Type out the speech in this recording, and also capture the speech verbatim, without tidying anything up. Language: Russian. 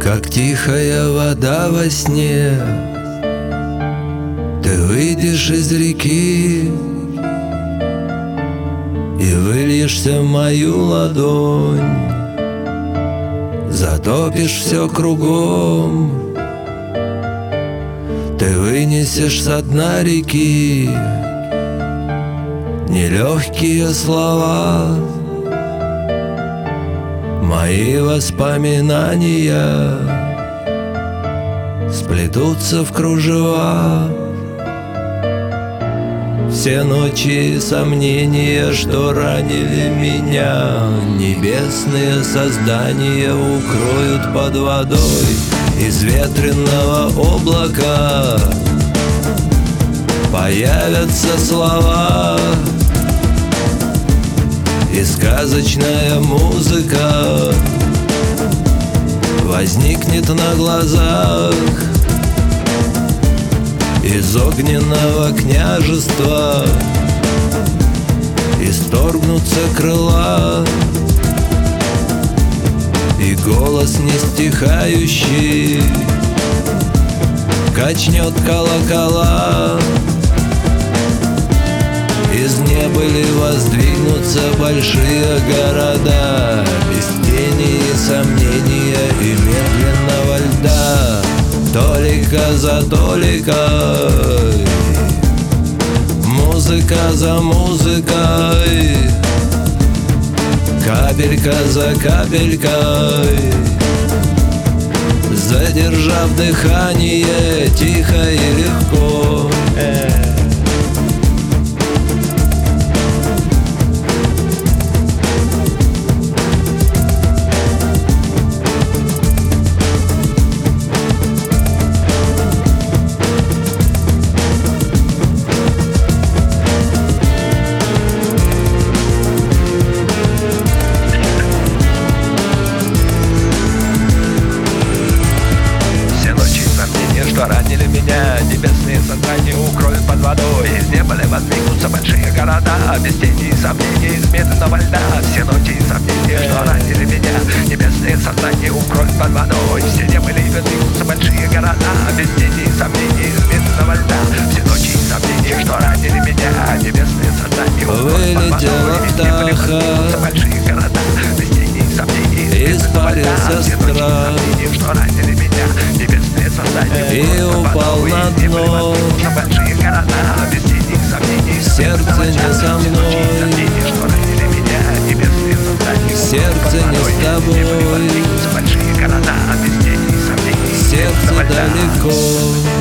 Как тихая вода во сне, ты выйдешь из реки и выльешься в мою ладонь, затопишь все кругом. Ты вынесешь со дна реки нелегкие слова, мои воспоминания сплетутся в кружева. Все ночи и сомнения, что ранили меня, небесные создания укроют под водой. Из ветреного облака появятся слова, и сказочная музыка возникнет на глазах. Из огненного княжества исторгнутся крыла, и голос не стихающий качнет колокола. Из небыли воздвигнутся большие города, без тени и сомнения и медленного льда. Толика за толикой, музыка за музыкой, капелька за капелькой, задержав дыхание тихо и легко. Ранили меня, небесные создания укроют под водой. Из неба воздвигнутся большие города, без тени и сомнений, из медленного льда. Все ночи и сомнения, что ранили меня, небесные создания укроют под водой. Все неба воздвигнутся большие города, без тени и сомнений, из медленного льда. Все ночи и сомнения, что ранили меня, небесные создания укроют под водой. Из неба воздвигнутся большие города, без тени и сомнений, из медленного льда. Все ночи и сомнения, что ранили меня, небесные создания и упал на дно. Сердце не со мной, сердце не с тобой, сердце далеко.